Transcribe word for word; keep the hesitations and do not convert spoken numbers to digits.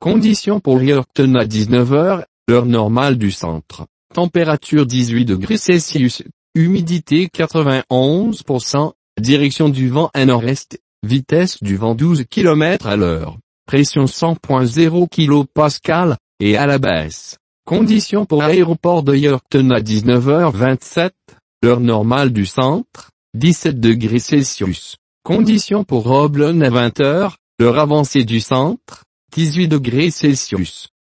Conditions pour Yorkton à dix-neuf heures, l'heure normale du centre. Température dix-huit degrés Celsius. Humidité quatre-vingt-onze pour cent. Direction du vent à nord-est. Vitesse du vent douze kilomètres à l'heure. Pression cent virgule zéro kilopascal, et à la baisse. Conditions pour l'aéroport de Yorkton à dix-neuf heures vingt-sept, l'heure normale du centre, dix-sept degrés Celsius. Conditions pour Roblon à vingt heures, l'heure avancée du centre, dix-huit degrés Celsius.